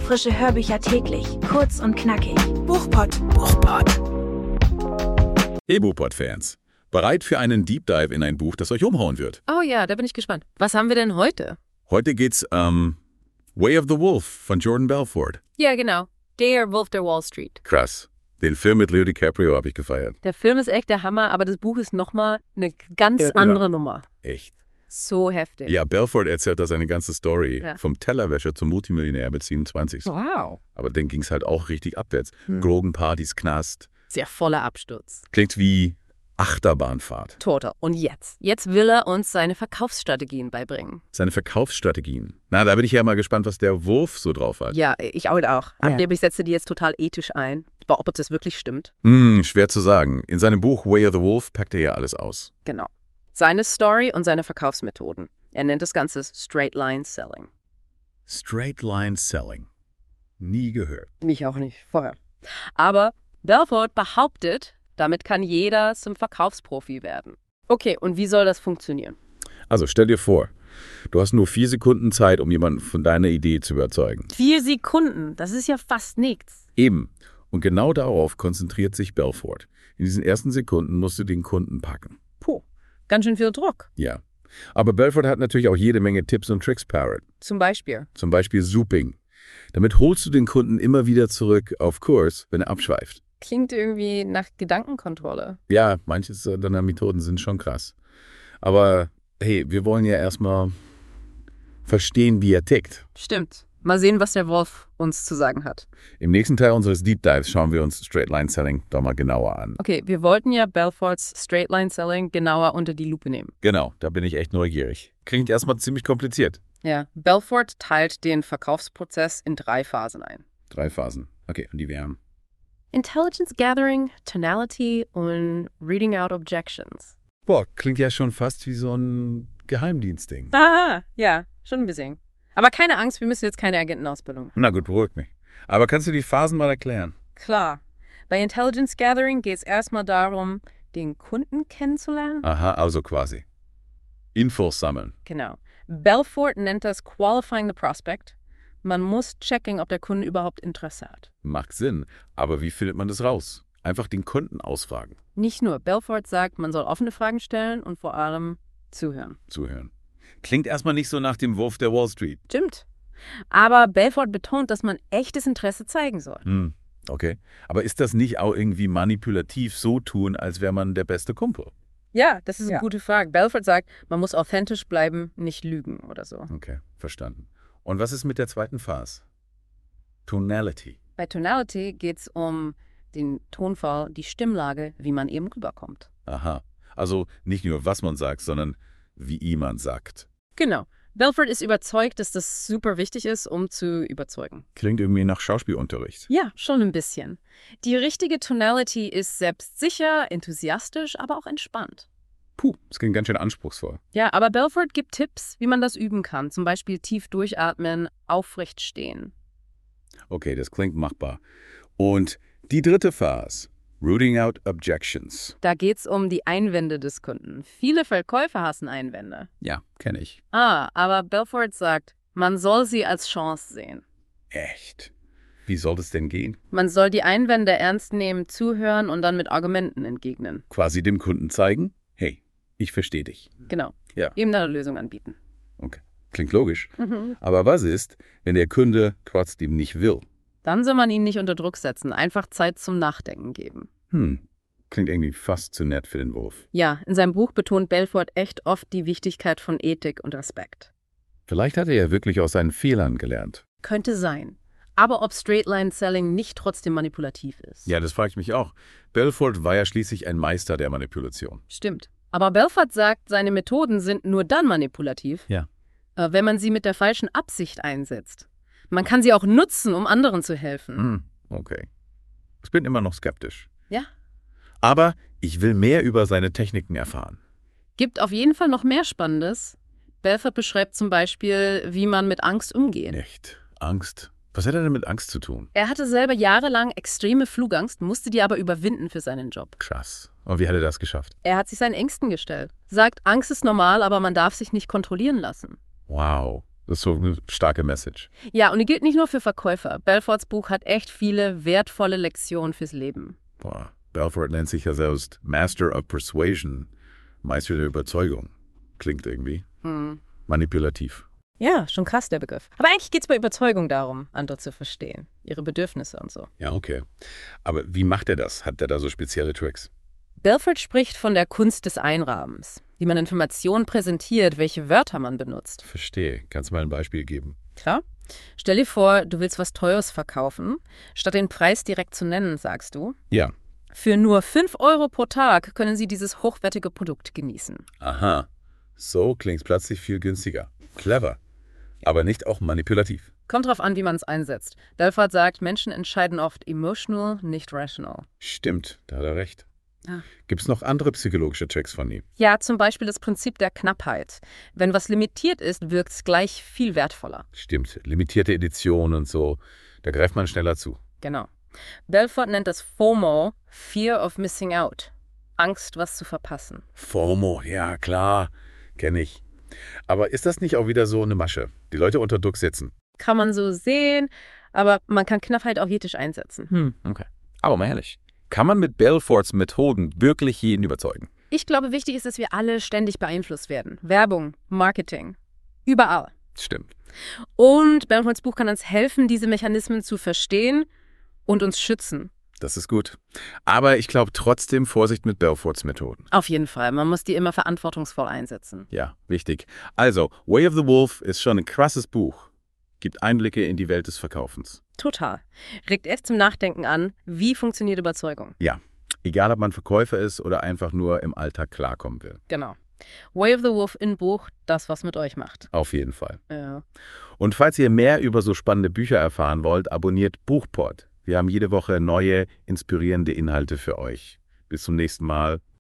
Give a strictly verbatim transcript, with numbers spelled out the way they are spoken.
Frische Hörbücher täglich, kurz und knackig. Buchpott. Buchpott. Hey Buchpott-Fans, bereit für einen Deep Dive in ein Buch, das euch umhauen wird? Oh ja, da bin ich gespannt. Was haben wir denn heute? Heute geht's ähm, Way of the Wolf von Jordan Belfort. Ja, genau. Der Wolf der Wall Street. Krass. Den Film mit Leo DiCaprio habe ich gefeiert. Der Film ist echt der Hammer, aber das Buch ist nochmal eine ganz Ja, andere ja. Nummer. Echt. So heftig. Ja, Belfort erzählt da seine ganze Story. Ja. Vom Tellerwäscher zum Multimillionär mit siebenundzwanzig. Wow. Aber dann ging's halt auch richtig abwärts. Hm. Drogenpartys, Knast. Sehr voller Absturz. Klingt wie Achterbahnfahrt. Total. Und jetzt? Jetzt will er uns seine Verkaufsstrategien beibringen. Seine Verkaufsstrategien. Na, da bin ich ja mal gespannt, was der Wurf so drauf hat. Ja, ich auch. auch. Angeblich setzt er die jetzt total ethisch ein. Aber ob das wirklich stimmt? Hm, schwer zu sagen. In seinem Buch Way of the Wolf packt er ja alles aus. Genau. Seine Story und seine Verkaufsmethoden. Er nennt das Ganze Straight Line Selling. Straight Line Selling. Nie gehört. Mich auch nicht vorher. Aber Belfort behauptet, damit kann jeder zum Verkaufsprofi werden. Okay, und wie soll das funktionieren? Also stell dir vor, du hast nur vier Sekunden Zeit, um jemanden von deiner Idee zu überzeugen. Vier Sekunden, das ist ja fast nichts. Eben. Und genau darauf konzentriert sich Belfort. In diesen ersten Sekunden musst du den Kunden packen. Puh, ganz schön viel Druck. Ja. Aber Belfort hat natürlich auch jede Menge Tipps und Tricks parat. Zum Beispiel. Zum Beispiel Zooping. Damit holst du den Kunden immer wieder zurück auf Kurs, wenn er abschweift. Klingt irgendwie nach Gedankenkontrolle. Ja, manche deiner Methoden sind schon krass. Aber hey, wir wollen ja erstmal verstehen, wie er tickt. Stimmt. Mal sehen, was der Wolf uns zu sagen hat. Im nächsten Teil unseres Deep Dives schauen wir uns Straight Line Selling doch mal genauer an. Okay, wir wollten ja Belforts Straight Line Selling genauer unter die Lupe nehmen. Genau, da bin ich echt neugierig. Klingt erstmal ziemlich kompliziert. Ja, Belfort teilt den Verkaufsprozess in drei Phasen ein. Drei Phasen. Okay, und die wären? Intelligence Gathering, Tonality und Reading Out Objections. Boah, klingt ja schon fast wie so ein Geheimdienstding. Ah, ja, schon ein bisschen. Aber keine Angst, wir müssen jetzt keine Agentenausbildung. Na gut, beruhig mich. Aber kannst du die Phasen mal erklären? Klar. Bei Intelligence Gathering geht es erstmal darum, den Kunden kennenzulernen. Aha, also quasi. Infos sammeln. Genau. Belfort nennt das Qualifying the Prospect. Man muss checken, ob der Kunde überhaupt Interesse hat. Macht Sinn. Aber wie findet man das raus? Einfach den Kunden ausfragen. Nicht nur. Belfort sagt, man soll offene Fragen stellen und vor allem zuhören. Zuhören. Klingt erstmal nicht so nach dem Wolf der Wall Street. Stimmt. Aber Belfort betont, dass man echtes Interesse zeigen soll. Hm, okay. Aber ist das nicht auch irgendwie manipulativ, so tun, als wäre man der beste Kumpel? Ja, das ist eine Ja. gute Frage. Belfort sagt, man muss authentisch bleiben, nicht lügen oder so. Okay, verstanden. Und was ist mit der zweiten Phase? Tonality. Bei Tonality geht es um den Tonfall, die Stimmlage, wie man eben rüberkommt. Aha. Also nicht nur, was man sagt, sondern wie jemand sagt. Genau. Belfort ist überzeugt, dass das super wichtig ist, um zu überzeugen. Klingt irgendwie nach Schauspielunterricht. Ja, schon ein bisschen. Die richtige Tonality ist selbstsicher, enthusiastisch, aber auch entspannt. Puh, das klingt ganz schön anspruchsvoll. Ja, aber Belfort gibt Tipps, wie man das üben kann. Zum Beispiel tief durchatmen, aufrecht stehen. Okay, das klingt machbar. Und die dritte Phase. Rooting out objections. Da geht's um die Einwände des Kunden. Viele Verkäufer hassen Einwände. Ja, kenne ich. Ah, aber Belfort sagt, man soll sie als Chance sehen. Echt? Wie soll das denn gehen? Man soll die Einwände ernst nehmen, zuhören und dann mit Argumenten entgegnen. Quasi dem Kunden zeigen, hey, ich verstehe dich. Genau. Ja. Ihm eine Lösung anbieten. Okay, klingt logisch. Mhm. Aber was ist, wenn der Kunde trotzdem nicht will? Dann soll man ihn nicht unter Druck setzen, einfach Zeit zum Nachdenken geben. Hm, klingt irgendwie fast zu nett für den Wurf. Ja, in seinem Buch betont Belfort echt oft die Wichtigkeit von Ethik und Respekt. Vielleicht hat er ja wirklich aus seinen Fehlern gelernt. Könnte sein. Aber ob Straight-Line-Selling nicht trotzdem manipulativ ist? Ja, das frage ich mich auch. Belfort war ja schließlich ein Meister der Manipulation. Stimmt. Aber Belfort sagt, seine Methoden sind nur dann manipulativ, Ja. äh, wenn man sie mit der falschen Absicht einsetzt. Man kann sie auch nutzen, um anderen zu helfen. Hm, okay. Ich bin immer noch skeptisch. Ja. Aber ich will mehr über seine Techniken erfahren. Gibt auf jeden Fall noch mehr Spannendes. Belfort beschreibt zum Beispiel, wie man mit Angst umgeht. Nicht. Angst. Was hat er denn mit Angst zu tun? Er hatte selber jahrelang extreme Flugangst, musste die aber überwinden für seinen Job. Krass. Und wie hat er das geschafft? Er hat sich seinen Ängsten gestellt. Sagt, Angst ist normal, aber man darf sich nicht kontrollieren lassen. Wow. Das ist so eine starke Message. Ja, und die gilt nicht nur für Verkäufer. Belforts Buch hat echt viele wertvolle Lektionen fürs Leben. Boah, Belfort nennt sich ja selbst Master of Persuasion, Meister der Überzeugung. Klingt irgendwie Hm. manipulativ. Ja, schon krass, der Begriff. Aber eigentlich geht es bei Überzeugung darum, andere zu verstehen. Ihre Bedürfnisse und so. Ja, okay. Aber wie macht er das? Hat er da so spezielle Tricks? Belfort spricht von der Kunst des Einrahmens, wie man Informationen präsentiert, welche Wörter man benutzt. Verstehe. Kannst du mal ein Beispiel geben? Klar. Stell dir vor, du willst was Teures verkaufen. Statt den Preis direkt zu nennen, sagst du, Ja. für nur fünf Euro pro Tag können Sie dieses hochwertige Produkt genießen. Aha. So klingt plötzlich viel günstiger. Clever. Aber nicht auch manipulativ. Kommt drauf an, wie man es einsetzt. Belfort sagt, Menschen entscheiden oft emotional, nicht rational. Stimmt, da hat er recht. Ja. Gibt es noch andere psychologische Tricks von ihm? Ja, zum Beispiel das Prinzip der Knappheit. Wenn was limitiert ist, wirkt es gleich viel wertvoller. Stimmt, limitierte Edition und so, da greift man schneller zu. Genau. Belfort nennt das FOMO, Fear of Missing Out. Angst, was zu verpassen. FOMO, ja klar, kenne ich. Aber ist das nicht auch wieder so eine Masche? Die Leute unter Druck setzen. Kann man so sehen, aber man kann Knappheit auch ethisch einsetzen. Hm, okay. Aber mal ehrlich, kann man mit Belforts Methoden wirklich jeden überzeugen? Ich glaube, wichtig ist, dass wir alle ständig beeinflusst werden. Werbung, Marketing, überall. Stimmt. Und Belforts Buch kann uns helfen, diese Mechanismen zu verstehen und uns schützen. Das ist gut. Aber ich glaube trotzdem Vorsicht mit Belforts Methoden. Auf jeden Fall. Man muss die immer verantwortungsvoll einsetzen. Ja, wichtig. Also, Way of the Wolf ist schon ein krasses Buch. Gibt Einblicke in die Welt des Verkaufens. Total. Regt echt zum Nachdenken an, wie funktioniert Überzeugung. Ja, egal ob man Verkäufer ist oder einfach nur im Alltag klarkommen will. Genau. Way of the Wolf in Buch, das, was mit euch macht. Auf jeden Fall. Ja. Und falls ihr mehr über so spannende Bücher erfahren wollt, abonniert Buchport. Wir haben jede Woche neue, inspirierende Inhalte für euch. Bis zum nächsten Mal.